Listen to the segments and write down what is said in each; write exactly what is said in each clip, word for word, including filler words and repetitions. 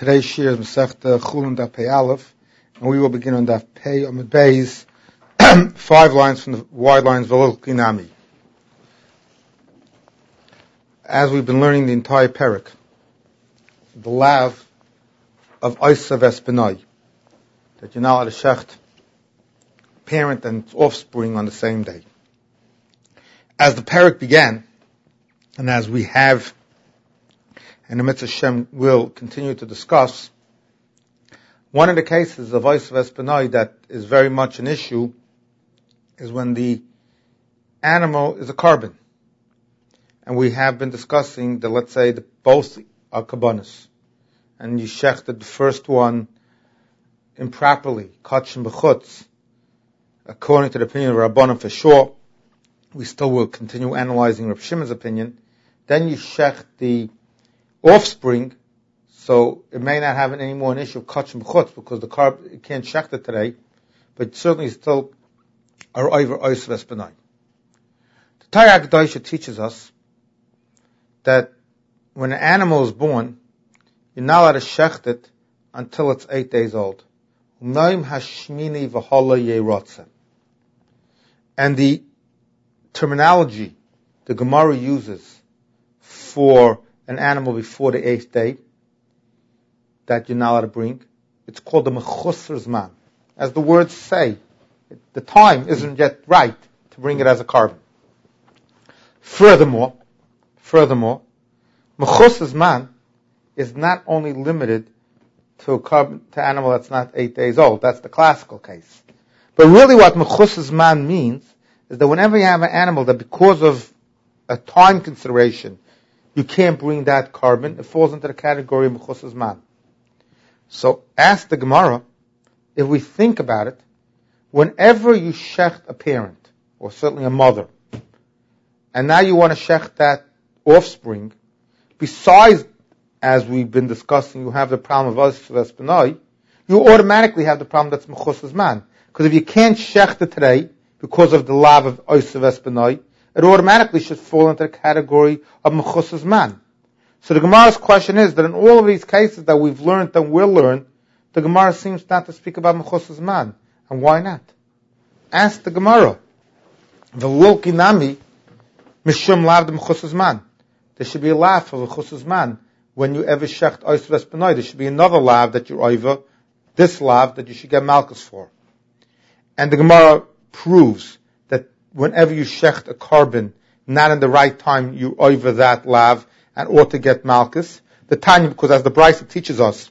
Today's shir is Masechta Chulin Daf Pei Aleph, and we will begin on Daf Pei Amud Beis, five lines from the wide lines V'lo Kinami. As we've been learning the entire parak, the lav of Osav Espenai, that you're not allowed to shecht parent and its offspring on the same day. As the parak began, and as we have, and the Mitzvah Shem will continue to discuss, one of the cases of Osav Espenai that is very much an issue is when the animal is a carbon. And we have been discussing that, let's say, the, both are kabbanis. And you shechted the first one improperly, kachim b'chutz, according to the opinion of Rabbanan for sure. We still will continue analyzing Rav Shimon's opinion. Then you shecht the offspring, so it may not have any more an issue of kachim b'chutz because the carb, you can't shecht it today, but certainly still are over Osav Espenai. The Torah Hakadosh teaches us that when an animal is born, you're not allowed to shecht it until it's eight days old. And the terminology the Gemara uses for an animal before the eighth day that you're not allowed to bring, it's called the mechusar zman. As the words say, the time isn't yet right to bring it as a carbon. Furthermore, Furthermore, mechusar zman is not only limited to a carbon, to animal that's not eight days old. That's the classical case. But really what mechusar zman means is that whenever you have an animal that because of a time consideration, you can't bring that carbon, it falls into the category of mechusar zman. So ask the Gemara, if we think about it, whenever you shecht a parent, or certainly a mother, and now you want to shecht that offspring, besides, as we've been discussing, you have the problem of Osav Espenai, you automatically have the problem that's mechusar zman. Because if you can't shecht it today, because of the lav of Osav Espenai, it automatically should fall into the category of mechusar zman. So the Gemara's question is that in all of these cases that we've learned and will learn, the Gemara seems not to speak about mechusar zman. And why not? Ask the Gemara. V'lo kinami mishum lav de mechusar zman. There should be a lav of a mechusar zman when you ever shecht Osav Espenai. There should be another lav that you're over, this lav that you should get malchus for. And the Gemara proves that whenever you shecht a carbon, not in the right time, you over that lav and ought to get malchus. The Tanya, because as the Brisa teaches us,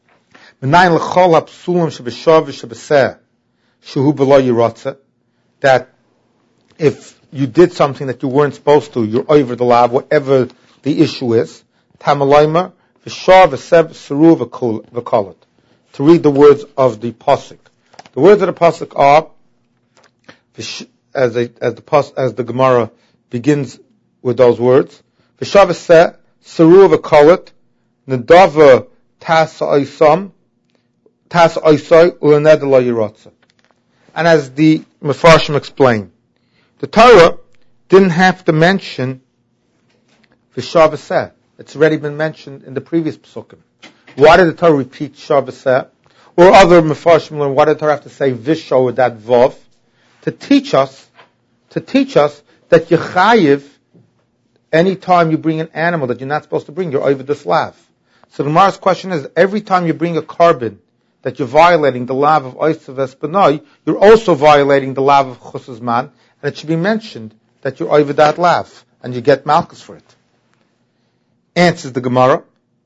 that if you did something that you weren't supposed to, you're over the lav, whatever the issue is. Tamalaymer, v'shar v'seb seru v'kolat. To read the words of the pasuk. The words of the pasuk are, as, they, as the as the Gemara begins with those words, v'shar v'seb seru v'kolat, nedava tas oisam, tas oisai ulened lo yiratza. And as the Mefarshim explain, the Torah didn't have to mention v'shar v'seh. It's already been mentioned in the previous Pesukim. Why did the Torah repeat shar v'seh? Or other Mefarshim learn, why did the Torah have to say visha with that vav? To teach us, to teach us that you chayiv, any time you bring an animal that you're not supposed to bring, you're over this lav. So the Gemara's question is, every time you bring a carbon that you're violating the lav of Osav Espenai, you're also violating the lav of mechusar zman, and it should be mentioned that you're over that lav, and you get malchus for it. Answers the Gemara,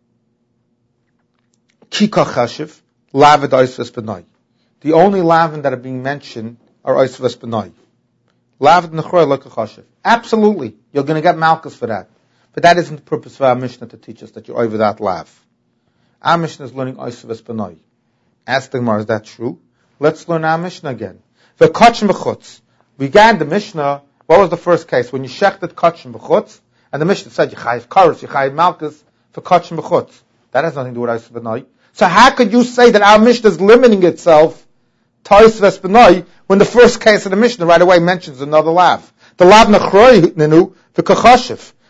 Kika chashiv, lav ad Osav Espenai. The only lavin that are being mentioned are Osav Espenai. Lav ad nechroy leka chashiv. Absolutely, you're going to get malchus for that. But that isn't the purpose of our Mishnah to teach us that you're over that lav. Our Mishnah is learning Osav Espenai. Ask the Gemara, is that true? Let's learn our Mishnah again. The kachim b'chutz. We began the Mishnah, what was the first case? When you shechted kachim b'chutz, and the Mishnah said, you chayiv karos, you chayiv malchus, for kachim b'chutz. That has nothing to do with Osav Espenai. So how could you say that our Mishnah is limiting itself to Osav Espenai when the first case of the Mishnah right away mentions another lav? The lav nechroi nenu, the kachashiv.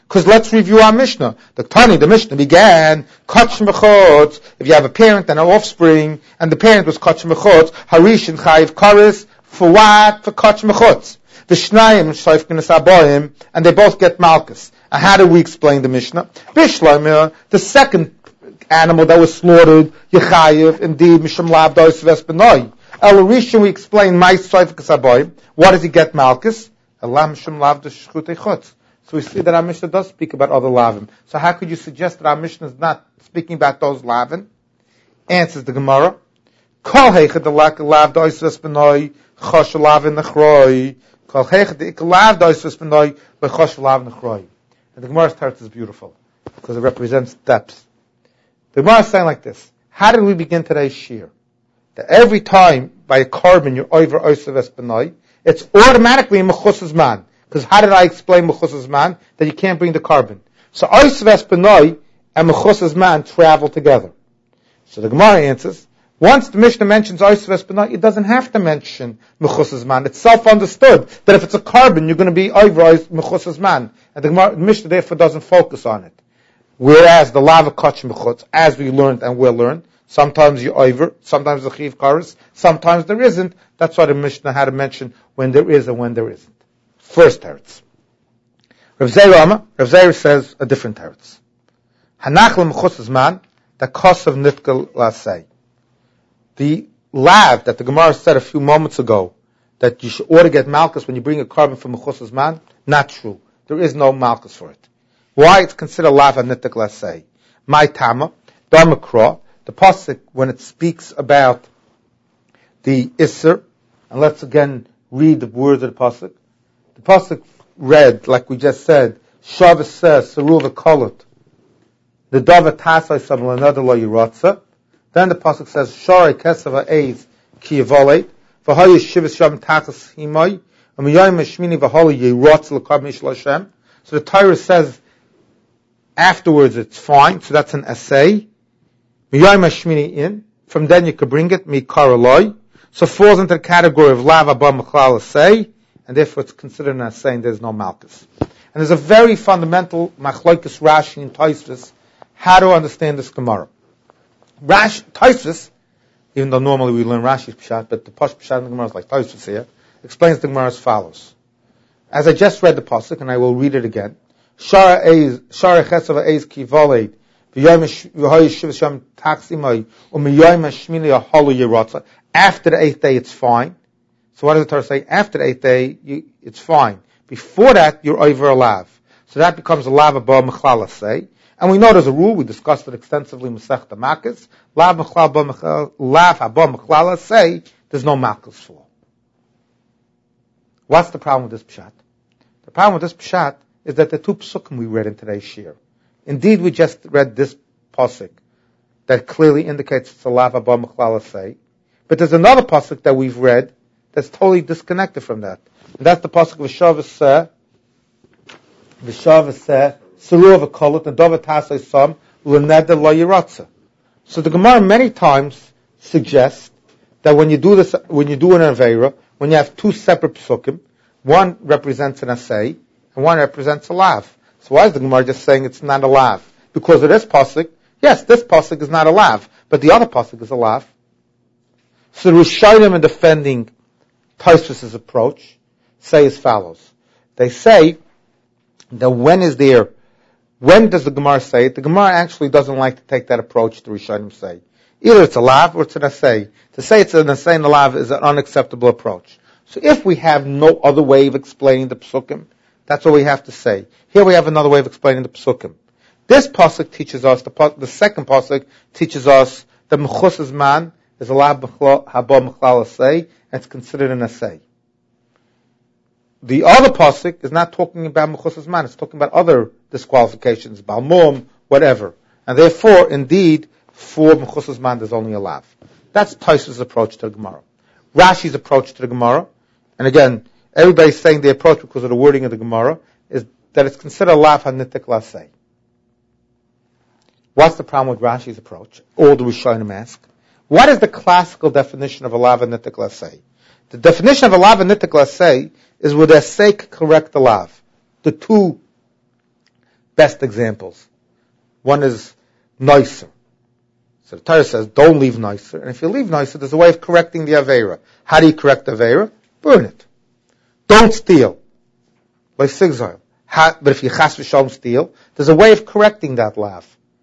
Because let's review our Mishnah. The Tani, the Mishnah began, Kach Mechotz, if you have a parent and an offspring, and the parent was Kach Mechotz, Harish and Chayiv Karis, for what? For Kach Mechotz. The Shnayim, Shaif Kines Aboim, and they both get Malkus. And how do we explain the Mishnah? Bishloimir, the second animal that was slaughtered, Yechayiv, indeed, Misham Lav Dois Vespenoi. El Rishon, we explain, My Shaif Kines Aboim. What does he get Malkus? Elam Misham Lav Dois Shchutei Chutz. So we see that our Mishnah does speak about other lavim. So how could you suggest that our Mishnah is not speaking about those lavim? Answers the Gemara. Kol heichad alak lav doisves benoi chosh lavin nechroi. Kol heichad lav doisves benoi lechosh lav nechroi. And the Gemara's teretz is beautiful because it represents depth. The Gemara is saying like this: how did we begin today's shir? That every time by a carbon you're over oisves benoi, it's automatically a mechusas man. Because how did I explain Mechusas Man? That you can't bring the carbon. So Oisves Benoi and Mechusas Man travel together. So the Gemara answers, once the Mishnah mentions Oisves Benoi, it doesn't have to mention Mechusas Man. It's self-understood that if it's a carbon, you're going to be over Mechusas Man. And the, Gemara, the Mishnah therefore doesn't focus on it. Whereas the Lava Kach Mechutz, as we learned and will learn, sometimes you're over, sometimes the Chiv Karis, sometimes there isn't. That's why the Mishnah had to mention when there is and when there isn't. First teretz. Rav Zeir Rama, Rav Zeir says a different teretz. Hanach l'mechusas man, the cost of nitkel lasei. The lav that the Gemara said a few moments ago, that you should ought to get malchus when you bring a carbon from mechusas man, not true. There is no malchus for it. Why? It's considered lav nitkel lasei. My tama, damakra, the pasuk when it speaks about the isser, and let's again read the words of the pasuk. The pasuk read, like we just said, Shavas says, Saruv Kolot, the Dava Tasai Sam another Lo Yiratza. Then the pasuk says, Shari Kesava Eiz Ki Yavolet, V'Hayu Shivas Shavim Tachas Himai, U'Miyayim Meshmini V'Hali Yiratza L'Kab Mishla Hashem. So the Torah says, afterwards it's fine, so that's an essay. Miyayim Meshmini in, from then you could bring it, Mikar Eloi. So it falls into the category of Lav Abba Mechlal Essay, and therefore it's considered as saying there's no malchus. And there's a very fundamental machlokes Rashi and Tosfos how to understand this Gemara. Rashi, Tosfos, even though normally we learn Rashi's Pshat, but the Posh Pshat in the Gemara is like Tosfos here, explains the Gemara as follows. As I just read the pasuk, and I will read it again, Shara Eiz, Shara Chesava Eiz Ki Voled, V'Yoy Shiv Shem Taksimai, U'Miyoy Meshmini Ahalu Yeratza. After the eighth day, it's fine. So what does the Torah say? After the eighth day, you, it's fine. Before that, you're over a lav. So that becomes a lav abba mechlal say. And we know there's a rule, we discussed it extensively in Masechta Makos. Lav mechlal lav abba mechlal say, there's no makos for. What's the problem with this pshat? The problem with this pshat is that the two psukim we read in today's shir. Indeed, we just read this pasuk that clearly indicates it's a lav abba mechlal say. But there's another pasuk that we've read that's totally disconnected from that. And that's the pasuk of V'Shavaseh, V'Shavaseh, Saruv Kolot, and Dova Tasei Sam, L'Neder Lo Yiratza. So the Gemara many times suggests that when you do this, when you do an Aveira, when you have two separate psukim, one represents an assay, and one represents a lav. So why is the Gemara just saying it's not a lav? Because of this pasuk, yes, this pasuk is not a lav, but the other pasuk is a lav. So the Rishonim in defending Tosfos' approach say as follows. They say that when is there, when does the Gemara say it? The Gemara actually doesn't like to take that approach the Rishonim say. Either it's a lav or it's an assay. To say it's an assay and a lav is an unacceptable approach. So if we have no other way of explaining the psukim, that's what we have to say. Here we have another way of explaining the psukim. This pasuk teaches us, the, the second pasuk teaches us that mechusas man is a lav haba mechlal assay, and it's considered an assay. The other pasuk is not talking about mechusas man; it's talking about other disqualifications, balmum, whatever. And therefore, indeed, for mechusas man, there's only a lav. That's Tosfos' approach to the Gemara. Rashi's approach to the Gemara, and again, everybody's saying the approach because of the wording of the Gemara is that it's considered a lav hanitik lasei. What's the problem with Rashi's approach? All the Rishonim ask. What is the classical definition of a lav hanitik lasei? The definition of a lav hanitik lasei is with a sake correct the lav. The two best examples. One is nicer. So the Torah says, don't leave nicer. And if you leave nicer, there's a way of correcting the Aveira. How do you correct the Aveira? Burn it. Don't steal. By sigzile. But if you chas v'shalom steal, there's a way of correcting that lav.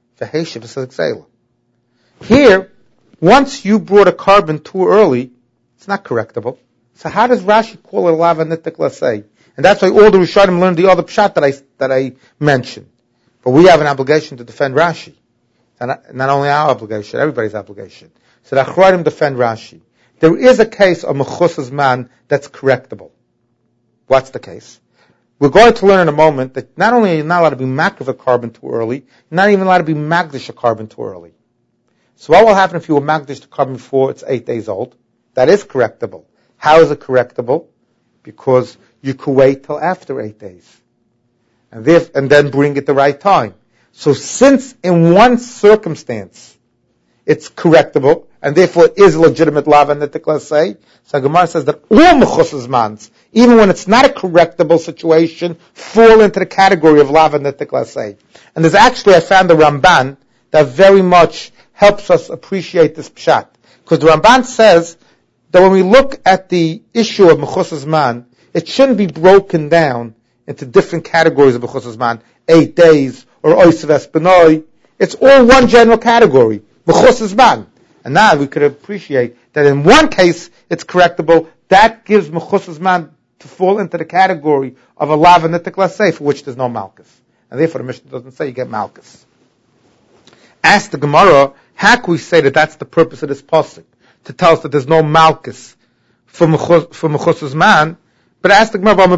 Here, once you brought a carbon too early, it's not correctable. So how does Rashi call it a lav nitik lasei? And that's why all the Rishonim learned the other pshat that I, that I mentioned. But we have an obligation to defend Rashi. And not, not only our obligation, everybody's obligation. So the Achronim defend Rashi. There is a case of mechusas man that's correctable. What's the case? We're going to learn in a moment that not only are you not allowed to be makriv a carbon too early, you're not even allowed to be magdish a carbon too early. So what will happen if you were magdish the carbon before it's eight days old? That is correctable. How is it correctable? Because you could wait till after eight days. And, this, and then bring it the right time. So since in one circumstance it's correctable, and therefore it is legitimate lava nitik lasei, so Gemara says that all mechusas mans, even when it's not a correctable situation, fall into the category of lava nitik lasei. And there's actually, I found the Ramban that very much helps us appreciate this pshat. Because the Ramban says that when we look at the issue of mechusas man, it shouldn't be broken down into different categories of mechusas man, eight days, or oisav espenoi. It's all one general category, mechusas man. And now we could appreciate that in one case it's correctable. That gives mechusas man to fall into the category of a lava nitik lasei, for which there's no malchus. And therefore the Mishnah doesn't say you get malchus. Ask the Gemara, how can we say that that's the purpose of this pasuk? To tell us that there's no malchus for mechusas man. But ask the Gemara,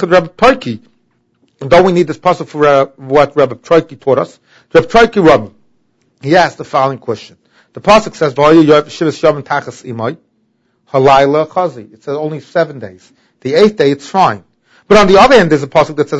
don't we need this pasuk for uh, what Rabbi Troiki taught us? Rabbi Troiki Rabbi, he asked the following question. The pasuk says, Halayla chazi. It says only seven days. The eighth day, it's fine. But on the other hand, there's a pasuk that says,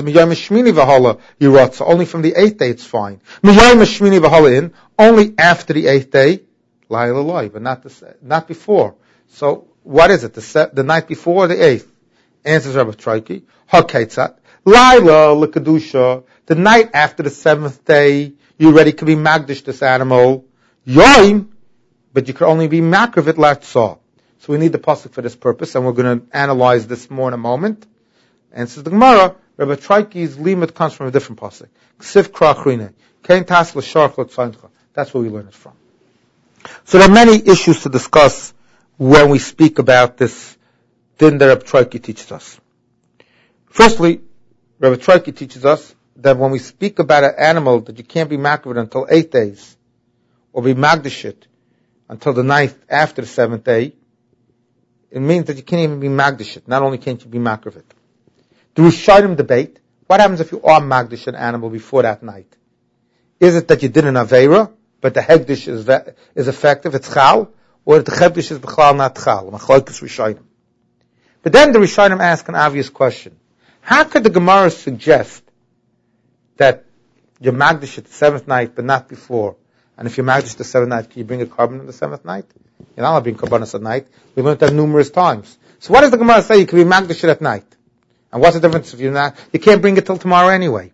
only from the eighth day, it's fine. In, only after the eighth day, but not the, not before. So, what is it? The, se- the night before or the eighth? Answers Rabbi Troiki, HaKetzat. Laila l'kedusha, the night after the seventh day, you already could be magdish this animal. Yoim, but you could only be makriv it latzah. So we need the pasuk for this purpose, and we're going to analyze this more in a moment. And says the Gemara, Rabbi Troiki's limit comes from a different pasuk. Ksiv krachrine, kein tas l'sharch l'tzayncha. That's where we learn it from. So there are many issues to discuss when we speak about this din that Rabbi Troiki teaches us. Firstly, Rabbi Troiki teaches us that when we speak about an animal that you can't be makriv until eight days, or be magdish it until the ninth after the seventh day, it means that you can't even be magdish it. Not only can't you be makriv it. The Rishonim debate, what happens if you are magdish an animal before that night? Is it that you did an aveira, but the hegdish is is effective, it's chal, or the hegdish is b'chlal not chal? Machlokes Rishonim. But then the Rishonim ask an obvious question. How could the Gemara suggest that you're magdish at the seventh night, but not before? And if you're magdish the seventh night, can you bring a carbon on the seventh night? You're not allowed to bring carbonas at night. We learned that numerous times. So what does the Gemara say? You can be magdish at night. And what's the difference if you're not? You can't bring it till tomorrow anyway.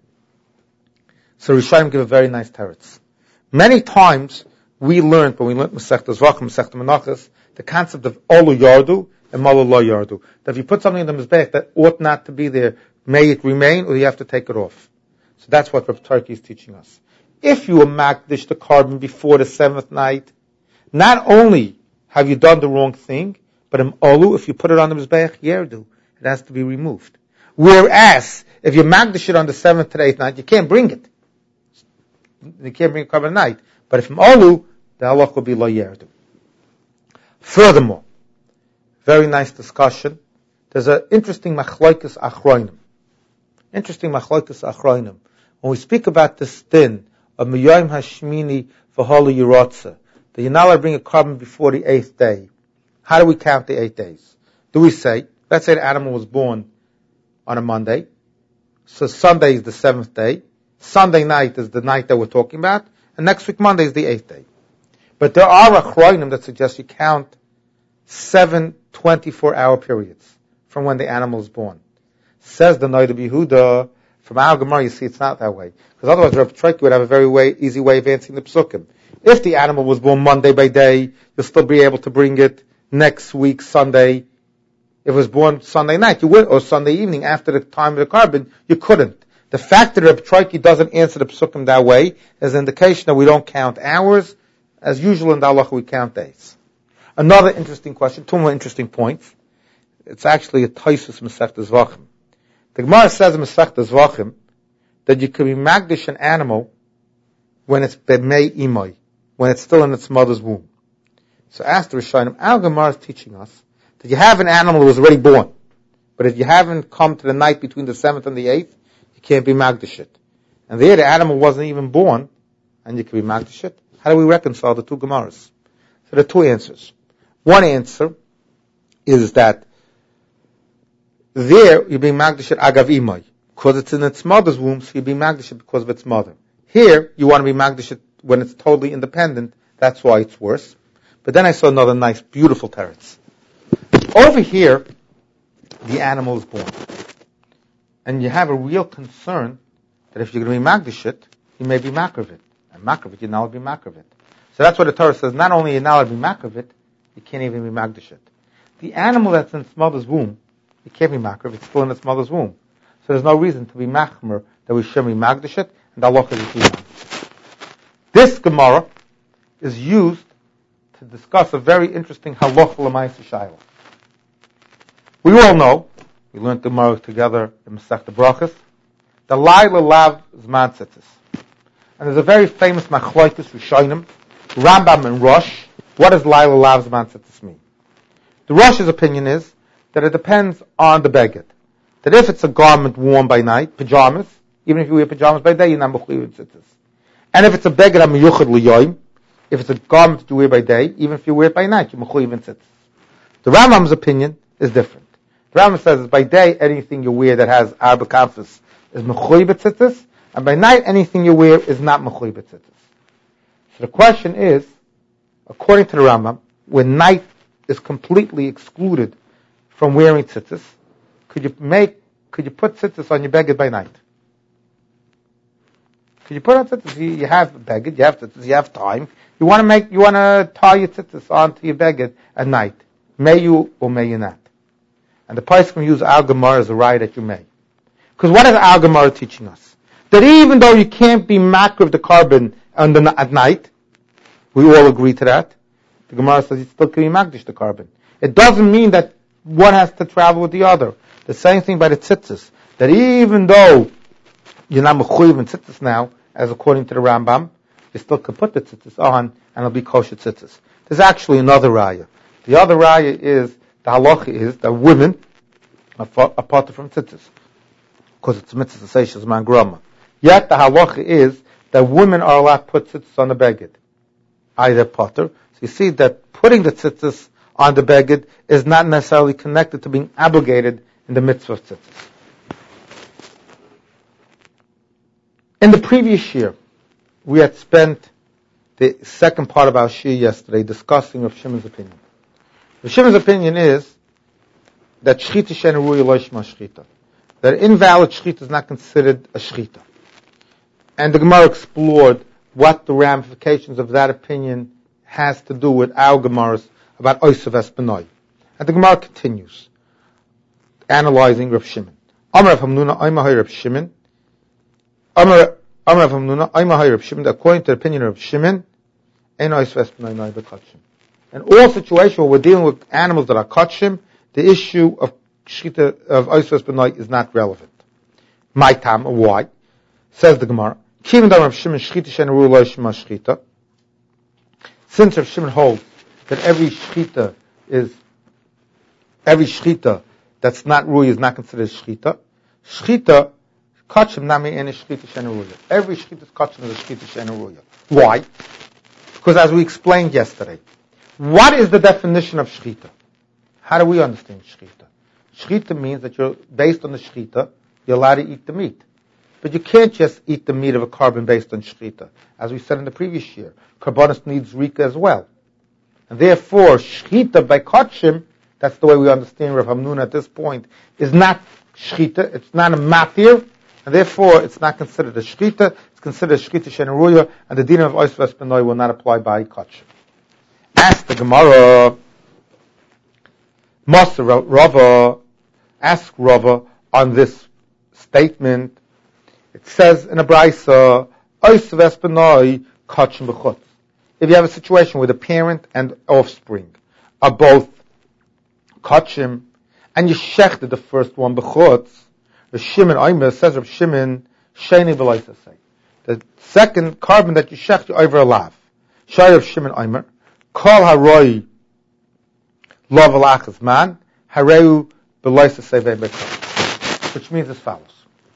So Rishonim give a very nice teretz. Many times we learned, when we learned Masechta Zvachim, Masechta Menachos, the concept of Olu Yardu and Malu Lo Yardu. That if you put something in the Mizbech that ought not to be there, may it remain, or you have to take it off. So that's what Rabbi Troiki is teaching us. If you were magdish the carbon before the seventh night, not only have you done the wrong thing, but in Olu, if you put it on the Mizbech, Yerdu, it has to be removed. Whereas, if you magdish it on the seventh to the eighth night, you can't bring it. You can't bring a carbon at night. But if Olu, the halach will be Lo Yerdu. Furthermore, very nice discussion. There's an interesting machlokes achronim. Interesting machlokes achronim. When we speak about this din of Miyayim Hashmini v'Holu Yerotza, that you're not allowed to bring a carbon before the eighth day, how do we count the eight days? Do we say, let's say the animal was born on a Monday, so Sunday is the seventh day, Sunday night is the night that we're talking about, and next week Monday is the eighth day. But there are achronim that suggest you count seven twenty-four hour periods from when the animal is born. Says the Noda B'Yehuda, From our Gemara, you see it's not that way. Because otherwise, Rav Troika would have a very way, easy way of answering the psukim. If the animal was born Monday by day, you'll still be able to bring it next week, Sunday. If it was born Sunday night, you would, or Sunday evening after the time of the carbon, you couldn't. The fact that Rav Troika doesn't answer the psukim that way is an indication that we don't count hours. As usual in the halacha, we count days. Another interesting question, two more interesting points. It's actually a Taisus Masechta Zvachim. The Gemara says in Masechta Zvachim that you can be magdish an animal when it's b'mei imoi, when it's still in its mother's womb. So ask the Rishonim, our Gemara is teaching us that you have an animal that was already born, but if you haven't come to the night between the seventh and the eighth, you can't be magdish it. And there the animal wasn't even born, and you can be magdish it. How do we reconcile the two Gemaras? So there are two answers. One answer is that there you're being magdish it agav imoi, because it's in its mother's womb, so you're being magdish it because of its mother. Here, you want to be magdish it when it's totally independent, that's why it's worse. But then I saw another nice, beautiful teretz. Over here, the animal is born. And you have a real concern that if you're going to be magdish it, you may be makravit. And makravit, you're not allowed to be makravit. So that's what the Torah says, not only you're not allowed to be makravit, you can't even be magdish it. The animal that's in its mother's womb, it can't be makravit, it's still in its mother's womb. So there's no reason to be machmer that we shouldn't be magdish it, and the halacha is equal. This Gemara is used to discuss a very interesting halacha l'maaseh shayla. We all know, we learned the Gemara together in Masechta Brachos, the Laila Lav Zman Tzitzis. And there's a very famous Machlokes Rishonim, Rambam and Rosh. What does Laila Lav Zman Tzitzis mean? The Rosh's opinion is that it depends on the beged. That if it's a garment worn by night, pajamas, even if you wear pajamas by day, you're not mechuyev tzitzis. And if it's a beged amiyuchad liyoim, if it's a garment that you wear by day, even if you wear it by night, you're mechuyev tzitzis. The Rambam's opinion is different. The Rambam says by day, anything you wear that has arba kanfus is mechuyev tzitzis, and by night, anything you wear is not mechuyev tzitzis. So the question is, according to the Rambam, when night is completely excluded from wearing tzitzis, could you make, could you put tzitzis on your beged by night? Could you put on tzitzis? You, you have beged, you have tzitzis, you have time. You want to make, you want to tie your tzitzis onto your beged at night. May you or may you not? And the Paiskim can use Al Gemara as a right that you may. Because what is Al Gemara teaching us? That even though you can't be makriv the carbon on the, at night, we all agree to that. The Gemara says you still can be makdish the carbon. It doesn't mean that one has to travel with the other. The same thing by the tzitzis. That even though you're not mechuyev in tzitzis now, as according to the Rambam, you still can put the tzitzis on and it'll be kosher tzitzis. There's actually another raya. The other raya is, the halacha is that women are apart from tzitzis. Because it's mitzvah to say shazman grama. Yet the halacha is that women are allowed to put tzitzis on the beged. Either potter. So you see that putting the tzitzis on the beged is not necessarily connected to being obligated in the mitzvah of tzitzis. In the previous year, we had spent the second part of our shir yesterday discussing Rav Shimon's opinion. Rav Shimon's opinion is that shchita she'eina ruya lo yishma shchita. That invalid shchita is not considered a shchita. And the Gemara explored what the ramifications of that opinion has to do with our Gemaras about Oisav Espanoi. And the Gemara continues, analyzing Rav Shimon. Amar Rav Hamnuna, Ayma Rav Shimon. Amar Rav Hamnuna, Ayma Rav Shimon. According to the opinion of Rav Shimon, Ein Oisav Espanoi Noi B'Katshim. In all situations where we're dealing with animals that are Kachim, the issue of Shchita, of Oisav Espanoi is not relevant. My tam, why? Says the Gemara, Kivin da Rav Shimon Shchita she'eina ruya lo yishma shchita. Since Rav Shimon holds that every shchita is, every shchita that's not ruya is not considered shchita, shchita, kachim nami ene shchita she'eina ruya. Every shchita's kachim is a shchita she'eina ruya. Why? Because as we explained yesterday, what is the definition of shchita? How do we understand shchita? Shchita means that you're, based on the shchita, you're allowed to eat the meat. But you can't just eat the meat of a carbon based on shchita. As we said in the previous year, karbonis needs rika as well. And therefore, shchita by kachim, that's the way we understand Rav Hamnuna at this point, is not shchita, it's not a matir, And therefore, it's not considered a shchita, it's considered a shchita shenaruya, and the din of ois v'espinoi will not apply by kachim. Ask the Gemara, Master Rava, ask Rava on this statement. It says in a brisa, ois v'espinoi kachim b'chutz. If you have a situation where the parent and offspring are both kachim, and you shechted the first one b'chutz, the Shimon Omer says of Shimon, Sheni B'Laisa say. The second carbon that you shech, you over a lav. Shai of Shimon Omer, Kol Haroi Lav Alachas Man, Hareu B'Laisa say Ve'Bekol. Which means as follows.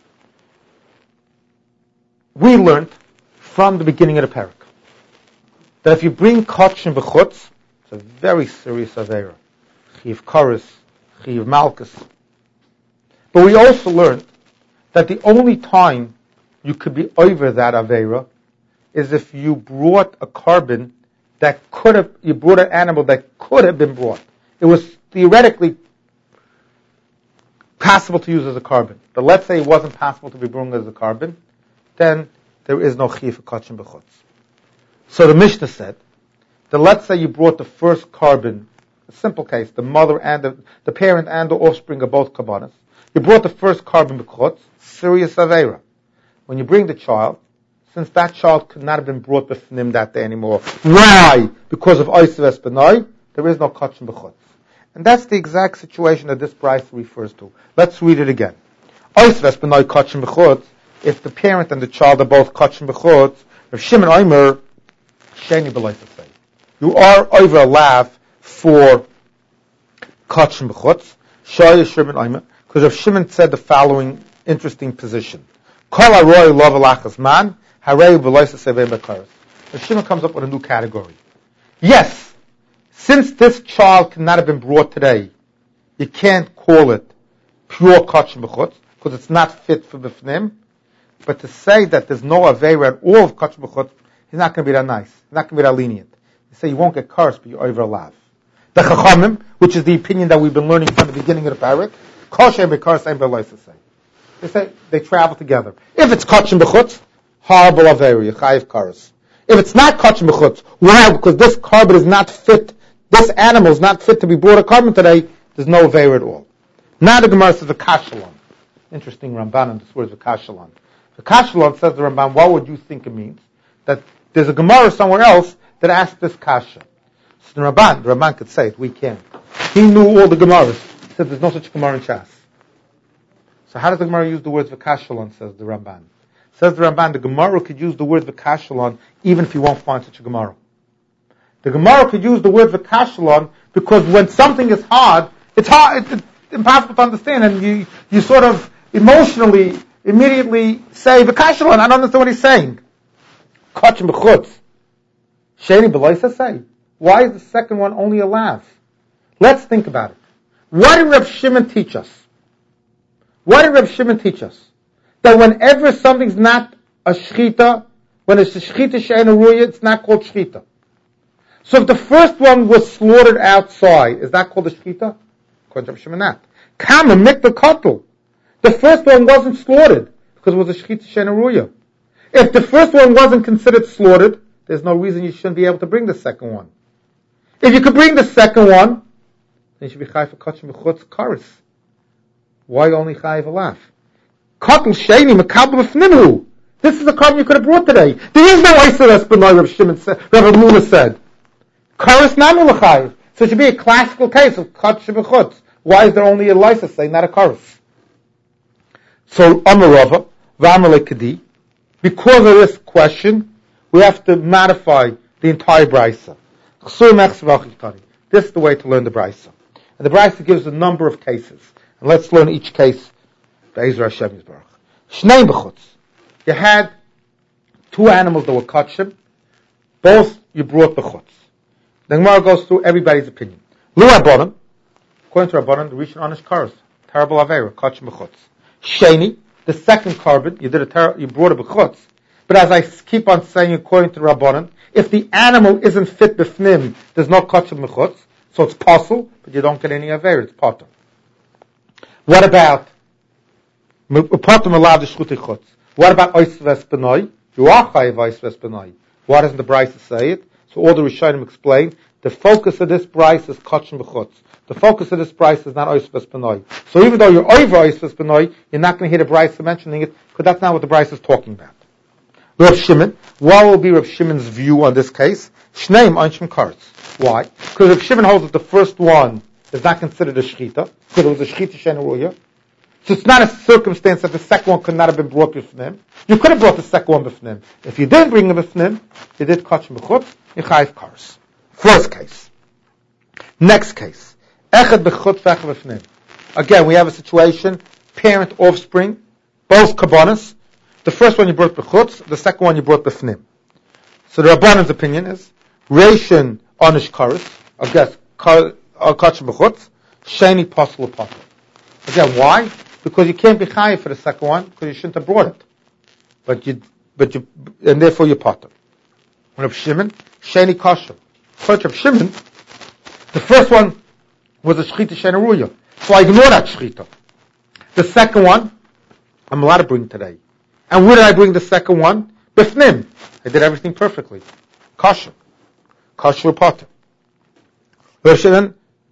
We learned from the beginning of the parak that if you bring kachim b'chutz, it's a very serious avera. Chiv Koris, Chiv Malkus. But we also learned that the only time you could be over that avera is if you brought a carbon that could have, you brought an animal that could have been brought. It was theoretically possible to use as a carbon. But let's say it wasn't possible to be brought as a carbon, then there is no chiv for kachim b'chutz. So the Mishnah said that let's say you brought the first carbon, a simple case, the mother and the, the parent and the offspring are both kabbanas. You brought the first carbon b'chutz, serious avera. When you bring the child, since that child could not have been brought b'fnim that day anymore, why? Because of ois v'espinoi, there is no kachim b'chutz. And that's the exact situation that this brisa refers to. Let's read it again. Ois v'espinoi kachim b'chutz, if the parent and the child are both kachim b'chutz, Rav Shimon Omer, sheni b'leisa say. You are over a lav for kachim b'chutz, Shai Shimon Omer, because Rav Shimon said the following interesting position. Kol haroi lav alachas man, harei b'leisa say ve'bekaris. Rav Shimon comes up with a new category. Yes, since this child cannot have been brought today, you can't call it pure kachim b'chutz, because it's not fit for b'fnim. But to say that there's no avera at all of kachim b'chutz, he's not going to be that nice. He's not going to be that lenient. You say you won't get cursed, but you're over a lav. The chachamim, which is the opinion that we've been learning from the beginning of the parak, kol she'en b'karis ein b'leisa say. They say they travel together. If it's kachim b'chutz, horrible avera, chayiv karas. If it's not kachim b'chutz, why? Because this carbon is not fit. This animal is not fit to be brought a carbon today. There's no avera at all. Now the Gemara says a kashalon. Interesting Ramban on this word of kashalon. The kashalon says the Ramban. What would you think it means? That there's a Gemara somewhere else that asked this kasha. So the Ramban, the Ramban could say it. We can't. He knew all the Gemaras. He said there's no such Gemara in Shas. So how does the Gemara use the words v'kashalon, says the Ramban. Says the Ramban, the Gemara could use the word v'kashalon even if you won't find such a Gemara. The Gemara could use the word v'kashalon because when something is hard, it's hard, it's, it's impossible to understand, and you, you sort of emotionally, immediately say v'kashalon, I don't understand what he's saying. Kachim b'chutz. Sheni b'leisa say. Why is the second one only a lav? Let's think about it. What did Rav Shimon teach us? What did Rav Shimon teach us? That whenever something's not a shchita, when it's a shchita she'ena ruya, it's not called shchita. So if the first one was slaughtered outside, is that called a shchita? According to Rav Shimon, not. Kama mikta kotel. The first one wasn't slaughtered because it was a shchita she'ena ruya. If the first one wasn't considered slaughtered, there's no reason you shouldn't be able to bring the second one. If you could bring the second one, then you should be chayiv for kachim b'chutz karis. Why only chayiv a lav? Kotel sheni mekabel b'fnimhu. This is a carbon you could have brought today. There is no Isser Espinoy, Rav Shimon said, Rav Muna said. Karis namu l'chayiv. So it should be a classical case of kachim b'chutz. Why is there only a license saying not a karis? So Amarava, V'amalei Kedi, because of this question, we have to modify the entire brisa. This is the way to learn the brisa. And the brisa gives a number of cases. And let's learn each case. You had two animals that were kachim. Both you brought b'chutz. The Gemara goes through everybody's opinion. Lu Rabbanan, according to Rabbanan, the Rishon Anish Karas, terrible avera, kachim b'chutz. Sheni, the second carbon, you did a ter- you brought a b'chutz. But as I keep on saying, according to Rabbanan, if the animal isn't fit b'fnim, there's no kachim b'chutz, so it's possible, but you don't get any avera, it's potter. What about What about oisves benoi? You are chayiv oisves benoi. Why doesn't the Brisa say it? So all the Rishonim explain, the focus of this Brisa is kachim b'chutz. The focus of this Brisa is not oisves benoi. So even though you're over oisves benoi, you're not going to hear the Brisa mentioning it, because that's not what the Brisa is talking about. Rav Shimon, what will be Rav Shimon's view on this case? Shneim anshim karetz. Why? Because Rav Shimon holds that the first one is not considered a shechita, because it was a shechita she'eina ruya. So it's not a circumstance that the second one could not have been brought b'fnim. You could have brought the second one b'fnim. If you didn't bring the b'fnim, you did kachim b'chutz, you chayiv karetz. First case. Next case. Echad b'chutz v'echad b'fnim. Again, we have a situation, parent, offspring, both kabbanas. The first one you brought b'chutz, the second one you brought b'fnim. So the Rabbanan's opinion is, Reishin onish karetz, I guess, kachim b'chutz, sheni pasul pasul. Again, why? Because you can't be chayiv for the second one, because you shouldn't have brought it. But you, but you, and therefore you potter. Rav Shimon, sheni kosher. According to Rav Shimon, the first one was a shechita she'eina ruya. So I ignore that shechita. The second one, I'm allowed to bring today. And where did I bring the second one? B'fnim. I did everything perfectly. Kosher. Kosher potter. Rav Shimon,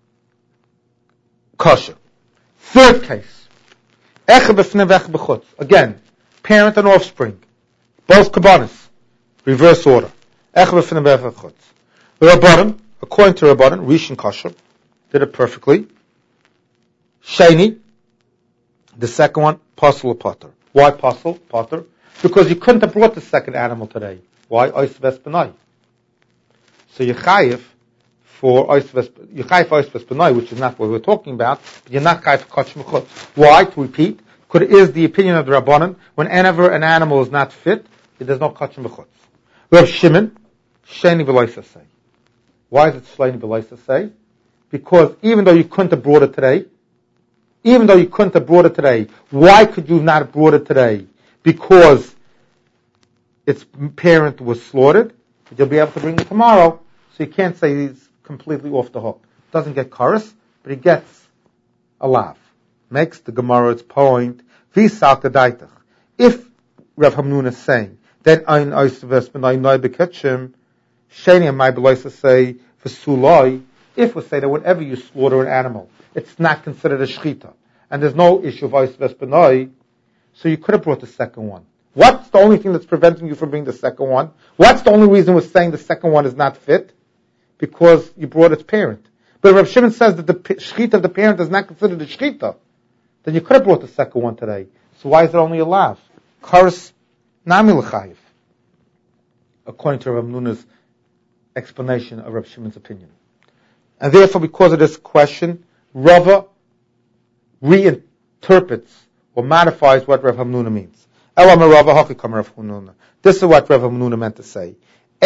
kosher. Third case. Echad b'fnim v'echad b'chutz. Again, parent and offspring. Both kabbanas. Reverse order. Echad b'fnim v'echad b'chutz. The Rabbanan, according to Rabbanan, Rishon kosher, did it perfectly. Sheni, the second one, pasul potter. Why pasul potter? Because you couldn't have brought the second animal today. Why? Oisves benai. So you chayiv for oisves, you chayiv for oisves benai, which is not what we're talking about, but you're not chayiv for kachim b'chutz. Why? To repeat, because it is the opinion of the Rabbanan, whenever an animal is not fit, there's no kachim b'chutz. Rav Shimon, sheni v'loisa say. Why is it sheni v'loisa say? Because even though you couldn't have brought it today, even though you couldn't have brought it today, why could you not have brought it today? Because its parent was slaughtered, but you'll be able to bring it tomorrow, so you can't say he's completely off the hook. Doesn't get chorus, but he gets a laugh. Makes the Gemara its point. If Rav Hamnun is saying that ein oisves benai noi beketchim, sheni and my beloisa say v'suloi. If we say that whenever you slaughter an animal, it's not considered a shechita, and there's no issue of oisves benai, so you could have brought the second one. What's the only thing that's preventing you from bringing the second one? What's the only reason we're saying the second one is not fit? Because you brought its parent. But Rav Shimon says that the shechita of the parent is not considered a shechita. Then you could have brought the second one today. So why is it only a lav? Kares nami l'chayiv. According to Rav Nuna's explanation of Rav Shimon's opinion. And therefore, because of this question, Rava reinterprets or modifies what Rav Hamnuna means. This is what Rav Hamnuna meant to say.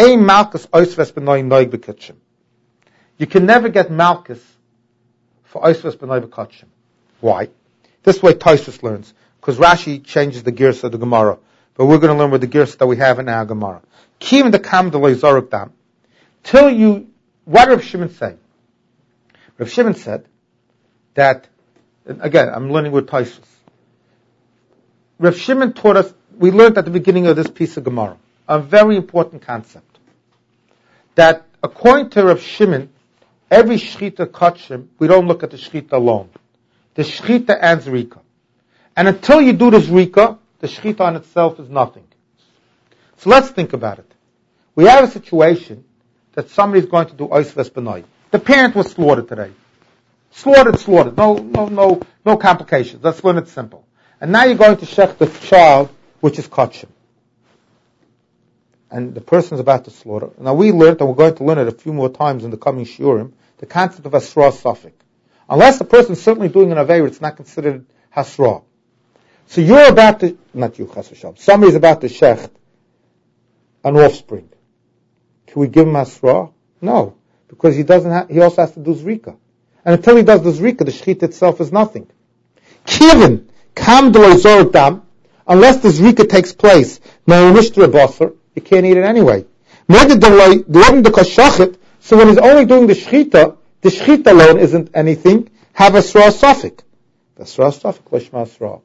You can never get malchus for oisves benoi b'kachim. Why? This is the way Tosfos learns, because Rashi changes the gears of the Gemara, but we're going to learn with the gears that we have in our Gemara. Kim the kam delay zoruk dam. Till you, what did Rav Shimon say? Rav Shimon said that, again, I'm learning with Tosfos. Rav Shimon taught us, we learned at the beginning of this piece of Gemara, a very important concept. That according to Rav Shimon, every shechita kachim, we don't look at the shechita alone. The shechita and zrika. And until you do the zrika, the shechita on itself is nothing. So let's think about it. We have a situation that somebody's going to do oisves benoi. The parent was slaughtered today. Slaughtered, slaughtered. No, no, no, no complications. Let's learn it simple. And now you're going to shech the child, which is kachim. And the person is about to slaughter. Now we learned, and we're going to learn it a few more times in the coming shiurim, the concept of hasra safek. Unless the person is certainly doing an aveir, it's not considered hasra. So you're about to, not you, chas v'shalom, somebody's about to shecht an offspring. Can we give him hasra? No. Because he doesn't have, he also has to do zrika. And until he does the zrika, the shechita itself is nothing. Kivin, kam deloi dam, unless the zrika takes place, you can't eat it anyway. So when he's only doing the shechita, the shechita alone isn't anything. Have a sra safek. The sra safek lishma sra.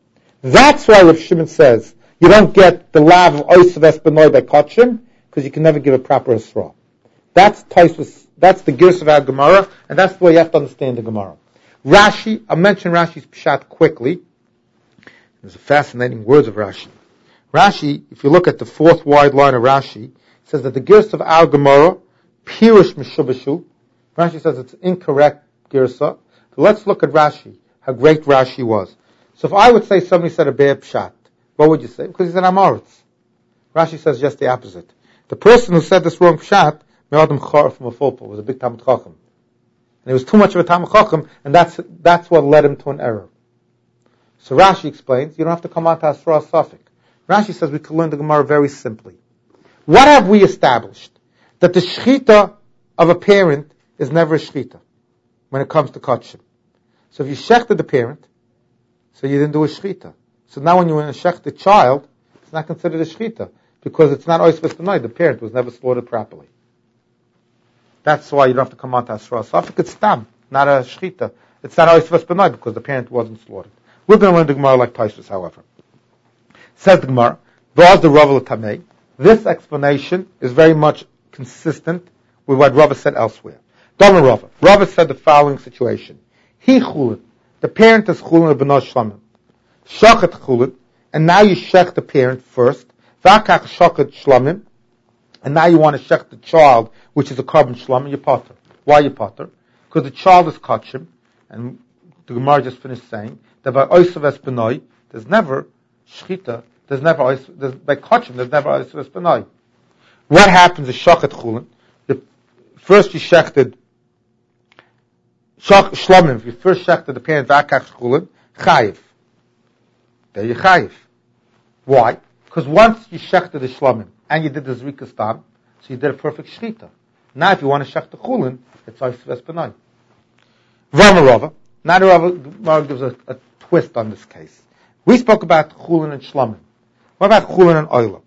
That's why Rav Shimon says you don't get the lav of Oisav Espanoi by Kotchim, because you can never give a proper Yisra. That's Taisvus, that's the Girs of our Gemara, and that's the way you have to understand the Gemara. Rashi, I'll mention Rashi's Pshat quickly. There's a fascinating words of Rashi. Rashi, if you look at the fourth wide line of Rashi, says that the Girs of our Gemara, Pirush Meshubashu, Rashi says it's incorrect Girsa. So let's look at Rashi, how great Rashi was. So if I would say somebody said a bad Pshat, what would you say? Because he's an Amoritz. Rashi says just the opposite. The person who said this wrong Pshat, Me'adam Char from a Fulpa, was a big Talmid Chacham. And it was too much of a Talmid Chacham, and that's that's what led him to an error. So Rashi explains, you don't have to come out to Asra Safik. Rashi says we can learn the Gemara very simply. What have we established? That the Shechita of a parent is never a Shechita when it comes to Kotchim. So if you shechted the parent, so you didn't do a Shechita. So now when you want to shech the child, it's not considered a Shechita, because it's not Ois V'Spanoi, the parent was never slaughtered properly. That's why you don't have to come out to Asra Safik. It's Stam, not a Shechita. It's not Ois V'Spanoi, because the parent wasn't slaughtered. We're going to learn the Gemara like Taisvus, however. Says the Gemara, V'az the Rav L'Tamei. This explanation is very much consistent with what Rava said elsewhere. Dama Rava. Rava said the following situation. He chulin. The parent is chulin of b'no shlamim. Shachet chulin. And now you shech the parent first. V'akach shachet shlamim. And now you want to shech the child, which is a carbon shlamim. You potter. Why you potter? Because the child is kachim. And the Gemara just finished saying that by oisav espanoi, there's never shchita. There's never oisav, there's, by kachim, there's never oisav espanoi. What happens is shachet chulin. The, first you shechted Shach Shlomim, if you first shechted the parent v'akach chulin, chayiv. There you chayiv. Why? Because once you shechted the Shlomim and you did the Zrika Stam, so you did a perfect shechita. Now if you want to shech the chulin, it's oisav espanoi. Ramarova. Now the Rava gives a, a twist on this case. We spoke about chulin and Shlomim. What about chulin and oila?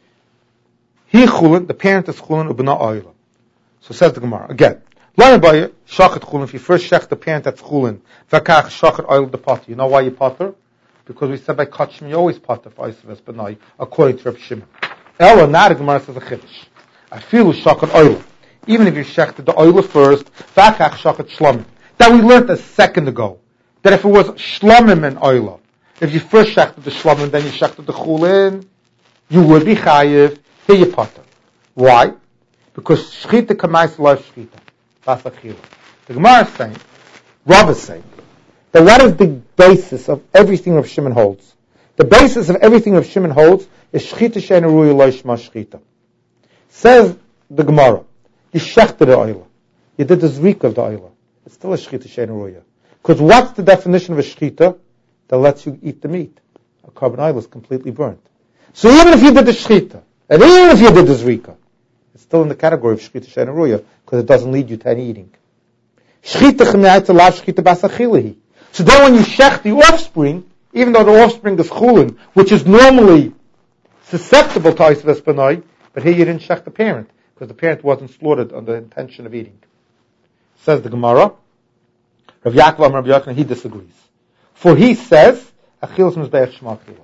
He chulin, the parent is chulin ubna oila. So says the Gemara again. Learn by shachet chulin. If you first shech the parent, that's chulin. Vakach shachet oil the potter. You know why you potter? Because we said by kachim you always potter for oisav espanoi, according to Reb Shimon. Ella, now the Gemara says a chiddush. I feel shachet oil. Even if you shechted the oil first, vakach shachet shlomim. That we learned a second ago. That if it was shlomim and oil, if you first shechted the shlomim, then you shechted the chulin, you would be chayiv. Here you potter. Why? Because shchita kamais lo shchita. That's achila. The Gemara is saying, Rav is saying, that what is the basis of everything Rav Shimon holds? The basis of everything Rav Shimon holds is shchita she'en ruya lo shma shchita. Says the Gemara, you shechted the oil. You did the zrika of the oil. It's still a shchita she'en ruya. Because what's the definition of a shchita? That lets you eat the meat. A carbon oil is completely burnt. So even if you did the shchita, and even if you did the zrika, it's still in the category of shchita she'en ruya, because it doesn't lead you to any eating. Shchita ch'me'ayta lav shchita bas achilahi. So then when you shech the offspring, even though the offspring is chulin, which is normally susceptible to oisav espanoi, but here you didn't shech the parent, because the parent wasn't slaughtered on the intention of eating. Says the Gemara, Rav Yaakov Amar Rav Yochanan, he disagrees. For he says, achilas mizbeach shma achila.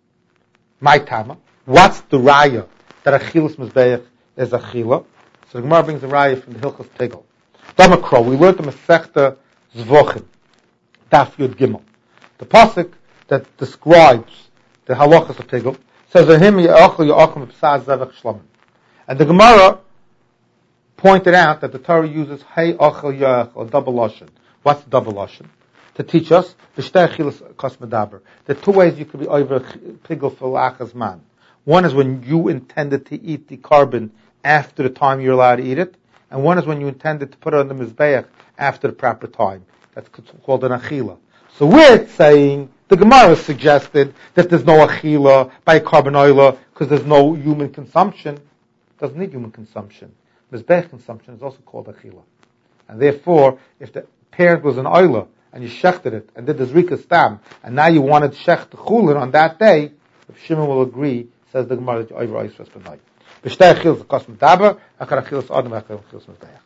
My tama, what's the raya that achilas mizbeach is achila? So the Gemara brings a raya from the Hilchos Tegel. Damakro, we learned the Masechta Zvochin, Daf Yud Gimel. The pasuk that describes the halachas of Tegel says, "Ahim ya'achol ya'achol b'psaz zevach shlomim." And the Gemara pointed out that the Torah uses hey achol ya'achol, double lashon. What's the double lashon? To teach us the shtei achilas kos medaber. There are two ways you could be over Tegel for lachas man. One is when you intended to eat the carbon after the time you're allowed to eat it, and one is when you intended to put it on the mizbeach after the proper time. That's called an achila. So we're saying, the Gemara suggested that there's no achila by a carbon oila because there's no human consumption. It doesn't need human consumption. Mizbeach consumption is also called achila. And therefore, if the parent was an oila and you shechted it and did the zrika stam, and now you wanted shech the chulin on that day, if Shimon will agree, says the Gemara that you're over ois v'espanoi. B'shtei achilas kos medaber, akar achilas adam, akar achilas mizbeach.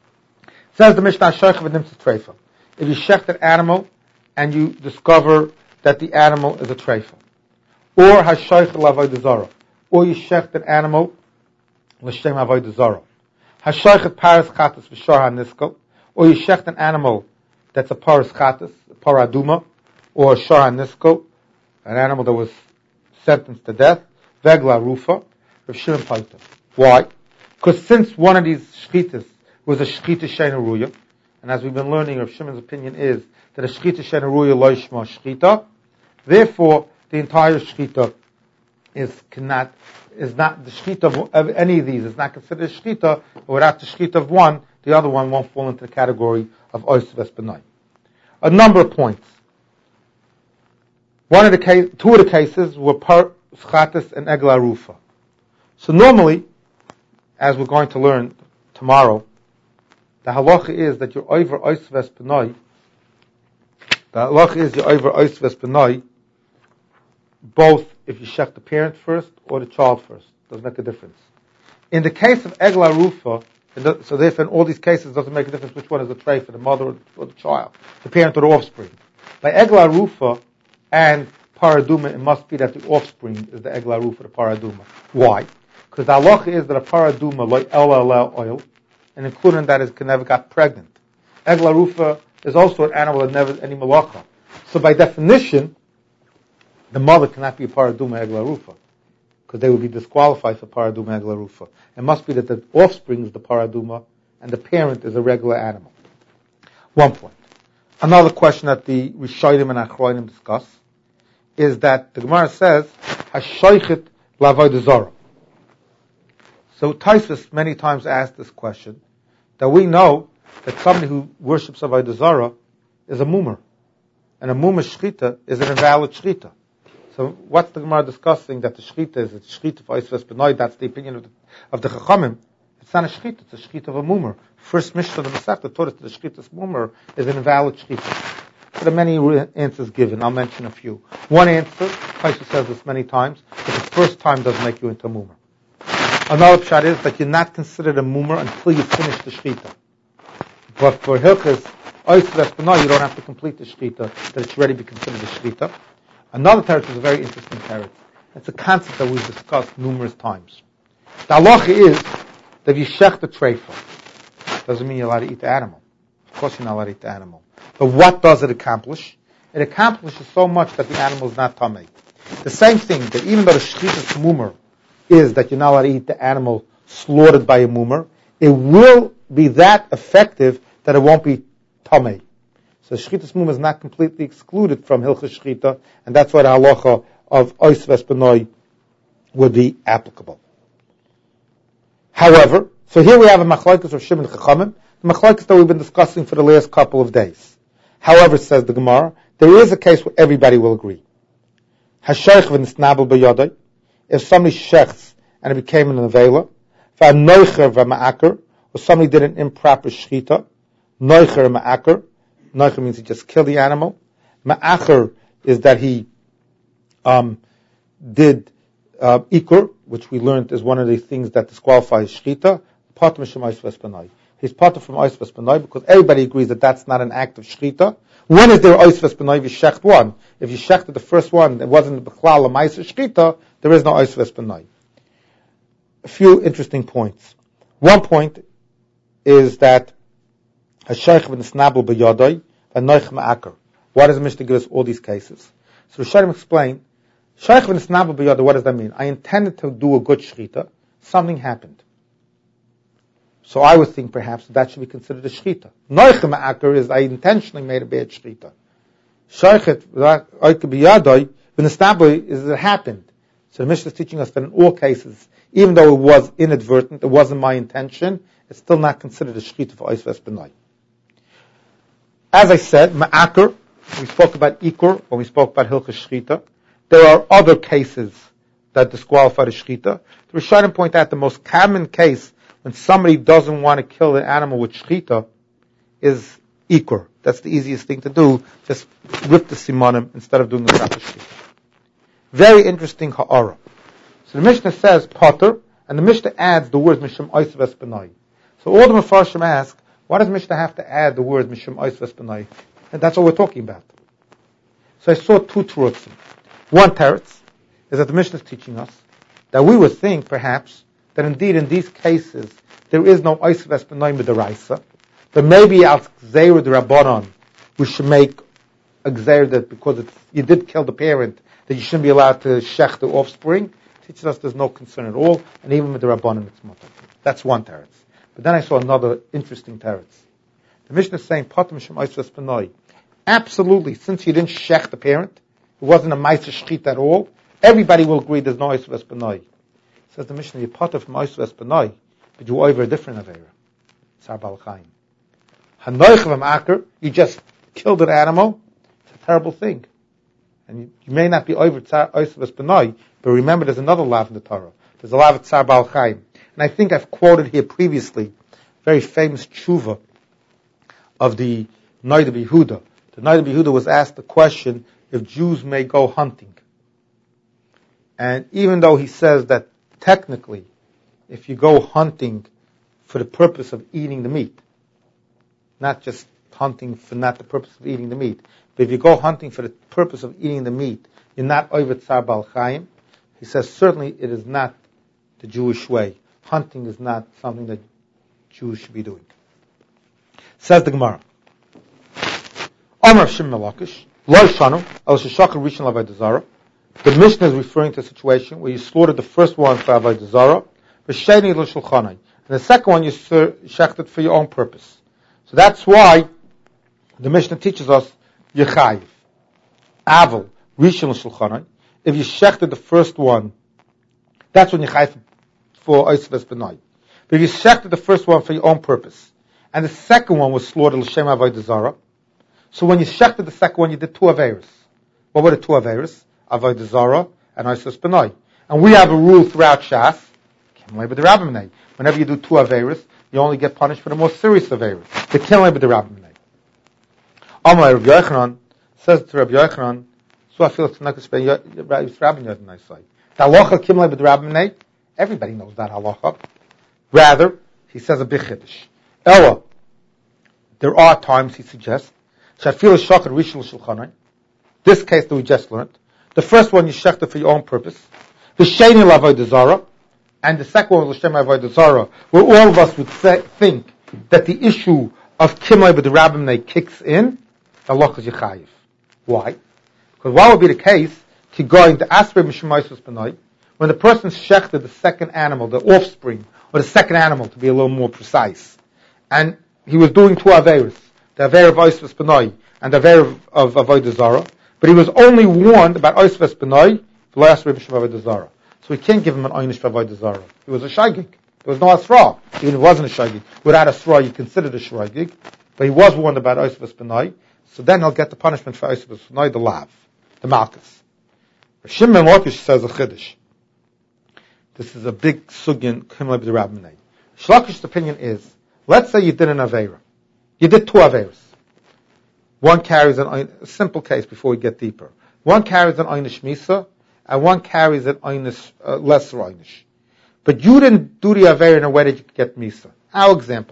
Says the Mishnah, shoich v'nimtzah treifa. If you shecht an animal and you discover that the animal is a treifa. Or hashoich l'avodah zara. Or you shecht an animal l'shem avodah zara. Hashoich paras chatas v'shar haniskal. Or you shecht an animal that's a paras chatas, a paraduma, or a shar haniskal, an animal that was sentenced to death. Vegla rufa. Rav Shimon paita. Why? Because since one of these shchitas was a shchita sheina ruya, and as we've been learning, Rav Shimon's opinion is that a shchita sheina ruya lo yishma shchita. Therefore, the entire shchita is cannot is not the shchita of any of these is not considered a shchita. But without the shchita of one, the other one won't fall into the category of ois vespanai. A number of points. One of the case, two of the cases were par schatas and egla rufa. So normally, as we're going to learn tomorrow, the halacha is that you're over ois vespanai. The halacha is you're over ois vespanai, both if you shech the parent first or the child first. Doesn't make a difference. In the case of egla rufa, so therefore in all these cases it doesn't make a difference which one is the tray for the mother or the child, the parent or the offspring. By egla rufa and paraduma, it must be that the offspring is the egla rufa, the paraduma. Why? Because the halacha is that a paraduma, like L L L oil, and including that is can never got pregnant. Egla rufa is also an animal that never any malacha. So by definition, the mother cannot be a paraduma egla rufa, because they would be disqualified for paraduma egla rufa. It must be that the offspring is the paraduma and the parent is a regular animal. One point. Another question that the Rishonim and Achronim discuss is that the Gemara says hashoichet l'avodah zara. So Tosfos many times asked this question, that we know that somebody who worships avodah zara is a mumar, and a mumar shchita is an invalid shchita. So what's the Gemara discussing that the shchita is a shchita for Eisves Benoy? That's the opinion of the, of the Chachamim. It's not a shchita, it's a shchita of a mumar. First Mishnah of the Masechta taught us that the shchita's mumar is an invalid shchita. There are many answers given. I'll mention a few. One answer, Tosfos says this many times, that the first time doesn't make you into a mumar. Another pshat is that you're not considered a mumar until you finish the shchita. But for Hilchas Eisves Benoy, you don't have to complete the shchita, that it should already be considered a shchita. Another teretz is a very interesting teretz. It's a concept that we've discussed numerous times. The halacha is that if you shech the treifa, doesn't mean you're allowed to eat the animal. Of course you're not allowed to eat the animal. But what does it accomplish? It accomplishes so much that the animal is not tamei. The same thing, that even though the shchitas mumar is that you're not allowed to eat the animal slaughtered by a mumar, it will be that effective that it won't be tamei. So shchitas mumar is not completely excluded from hilchas shchita, and that's why the halacha of ois vespanoi would be applicable. However, so here we have a machlokes of Shimon Chachamim, the machlokes that we've been discussing for the last couple of days. However, says the Gemara, there is a case where everybody will agree. Hashoich v'nisnabel b'yodai, if somebody shechts and it became an avela, v'anoicher v'ma'aker, or somebody did an improper shchita, noicher ma'aker, noicher means he just killed the animal, ma'acher is that he um, did uh, ikur, which we learned is one of the things that disqualifies shchita, pater m'shem ois v'espanai. He's pater from ois v'espanai because everybody agrees that that's not an act of shchita. When is there ois v'espanai if you shecht one? If you shechted the first one, it wasn't the b'chlal a ma'aser shchita, there is no ois v'espanai. A few interesting points. One point is that hashoich v'nisnabel b'yodai v'noich ma'aker. Why does the Mishnah give us all these cases? So Rishonim explain, hashoich v'nisnabel b'yodai, what does that mean? I intended to do a good shchita, something happened. So I would think perhaps that should be considered a shchita. Noich ma'aker is I intentionally made a bad shchita. Shoichet b'yodai v'nisnabel is it happened. So the Mishnah is teaching us that in all cases, even though it was inadvertent, it wasn't my intention, it's still not considered a shchita for ois v'espanai. As I said, ma'aker, we spoke about ikur when we spoke about hilchas shchita. There are other cases that disqualify the shchita. The Rishonim point out the most common case when somebody doesn't want to kill an animal with shchita is ikur. That's the easiest thing to do. Just rip the simanim instead of doing the proper shchita. Very interesting ha'ara. So the Mishnah says pater, and the Mishnah adds the word mishum ois v'espanai. So all the Mefarshim ask, why does Mishnah have to add the word mishum ois v'espanai? And that's what we're talking about. So I saw two terutzim. One teretz is that the Mishnah is teaching us that we would think, perhaps, that indeed in these cases there is no Oisv Espanoim B'Daraisa, but maybe al Gzeir D'Rabbanan we should make a Gzeir that because it's, you did kill the parent, that you shouldn't be allowed to shech the offspring. Teaches us there's no concern at all, and even with the Rabbanan it's mutter. That's one teretz. But then I saw another interesting teretz. The Mishnah is saying, Patam Shem Oisv Espanoim. Absolutely, since you didn't shech the parent, it wasn't a Ma'aser Shchit at all, everybody will agree there's no Oisv Espanoim. Says the Mishnah, you Patam from Oisv Espanoim, but you over a different Aveira. Tsar Bal Chaim. Hanoich v'makar, you just killed an animal, it's a terrible thing. And you, you may not be over Tsar Oisv Espanoim, but remember there's another lav in the Torah. There's a lav of Tsar Bal Chaim. And I think I've quoted here previously, very famous tshuva of the Noda B'Yehuda. The Noda B'Yehuda was asked the question if Jews may go hunting. And even though he says that technically, if you go hunting for the purpose of eating the meat, not just hunting for not the purpose of eating the meat, but if you go hunting for the purpose of eating the meat, you're not over Tsar Bal Chaim. He says certainly it is not the Jewish way. Hunting is not something that Jews should be doing. Says the Gemara. Amar Shimon Lakish, Lo Shanu, Al Sheshachar Rishon Avodah Zarah. The Mishnah is referring to a situation where you slaughtered the first one for Avodah Zarah, V'sheni Lo Shulchanai, and the second one you shechted for your own purpose. So that's why the Mishnah teaches us Yechayiv. Aval Rishon Lo Shulchanai. If you shechted the first one, that's when you chayiv for Oisv Espanoim. But if you shechted the first one for your own purpose, and the second one was slaughtered l'shem avodah zarah, so when you shechted the second one, you did two aveiros. What were the two aveiros? Avodah zarah and Oisv Espanoim. And we have a rule throughout Shas, whenever you do two aveiros, you only get punished for the most serious aveiros. The killing with the Rabbinai. Amar Rabbi Yochanan says to Rabbi Yochanan, so I feel it's not going to be Rabbi Yochanan nice side. The halacha kimlei with the Rabbinai, everybody knows that halacha. Rather, he says a big chiddush. Ella, there are times he suggests, Shafil Shachar Rishon Shulchanai, this case that we just learned, the first one you shechted for your own purpose, the Sheni L'Avodah Zarah, and the second one L'Shem Avodah Zarah, where all of us would say, think that the issue of Kimlei with the Rabbinai kicks in, the halacha is Yechayiv. Why? Because what would be the case, Kigoyin, the Asper Mishmais Espanoim, when the person shechted the second animal, the offspring, or the second animal, to be a little more precise, and he was doing two aveiros, the aveir of Oisv Espanoim and the aveir of, of Avodah Zarah, but he was only warned about Oisv Espanoim, the last Rebbe Shem Avodah Zarah. So we can't give him an Einish for Avodah Zarah. He was a shaygig. There was no asra. Even if it wasn't a shaygig. Without asra, you considered a shaygig, but he was warned about Oisv Espanoim, so then he'll get the punishment for Oisv Espanoim, the lav, the malchus. Shimon Lakish says a chiddush. This is a big sugyan, Kimlei b'the Rabbinai. Shlakish's opinion is, let's say you did an aveira. You did two aveiros. One carries an, a simple case before we get deeper. One carries an einish misa, and one carries an einish, uh, lesser einish. But you didn't do the aveira in a way that you could get misa. Our example.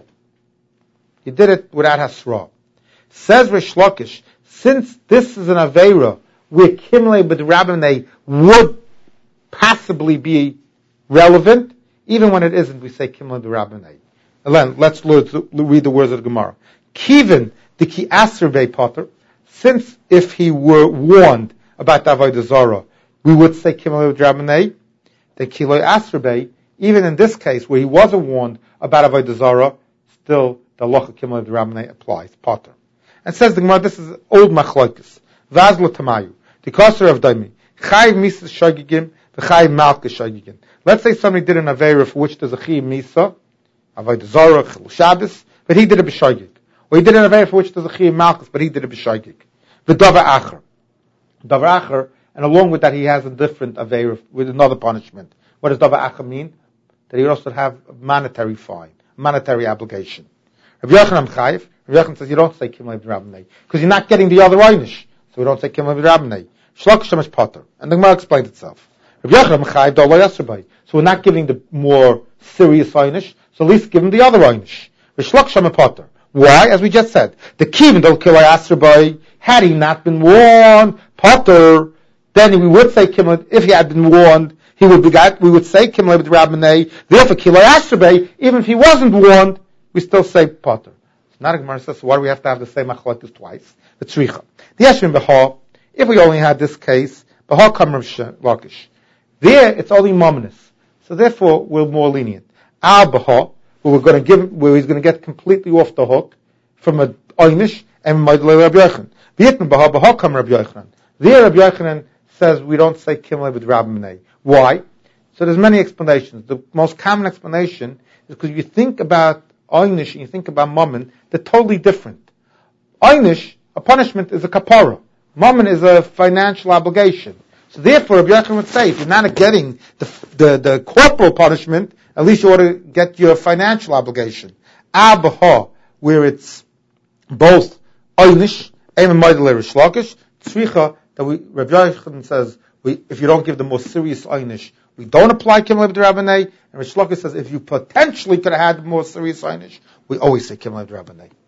You did it without hasra. Says Rish Lakish, since this is an aveira where Kimlei b'the Rabbinai would possibly be relevant, even when it isn't, we say Kimlei b'the Rabbinai. And then, let's read the words of the Gemara. Kivin the ki aser bei potter, since if he were warned about the Avodah Zarah, we would say Kimlei b'the Rabbinai, the kiloi aser bei, even in this case where he wasn't warned about Avodah Zarah, still the halacha Kimlei b'the Rabbinai applies, potter. And says the Gemara, this is old machlokes. Vaz lo tamayu. The Kosser of Daimi. Chayiv misa shagigim, v'chayiv malka shagigim. Let's say somebody did an aveira for which there's a chayiv misa, avodah zarah, chilul Shabbos, but he did a b'shagig. Or he did an aveira for which there's a chayiv malchus, but he did a b'shagig. V'davar acher. Davar acher, and along with that he has a different aveira with another punishment. What does davar acher mean? That he also have a monetary fine, monetary obligation. Rabbi Yochanan chayiv. Rabbi Yochanan says you don't say Kimlei b'the Rabbinai, because you're not getting the other einish. So we don't say Kimlei b'the Rabbinai. Shlokisham is potter. And the Gemara explained itself. Rabbi Yochanan Chayiv Dolay Yasserbai. So we're not giving the more serious einish, so at least give him the other einish. Shlokisham is potter. Why? As we just said, the Kivin Dol Kilay Yasserbai, had he not been warned, Potter, then we would say Kimla, if he had been warned, he would be got, we would say Kimla with Rabbanay, therefore Kilay Ashrabay, even if he wasn't warned, we still say Potter. It's not a Gemara says, so why do we have to have the same machlokes twice? The Tzricha. The Yeshvin Beha, if we only had this case, Beha Kamar Lakish. There, it's only mominous. So therefore, we're more lenient. Al Beha, where we're going to give, where he's going to get completely off the hook from a Oynish and Maidlei Rabbi Yochanan. V'yitn Beha, Beha Kamar Rabbi Yochanan. There, Rabbi Yochanan says we don't say Kimlei with Rabbanay. Why? So there's many explanations. The most common explanation is because you think about Oynish and you think about Mammon, they're totally different. Oynish, a punishment, is a kapara. Mammon is a financial obligation. So therefore, Rabbi Yochanan would say, if you're not getting the, the, the corporal punishment, at least you ought to get your financial obligation. Abaha, where it's both Oynish, and Maidlei Rish Lakish, Tzricha, that we, Rabbi Yochanan says, we, if you don't give the most serious Oynish, we don't apply Kimlei B'Drabanei, and Rish Lakish says, if you potentially could have had the more serious Oynish, we always say Kimlei B'Drabanei.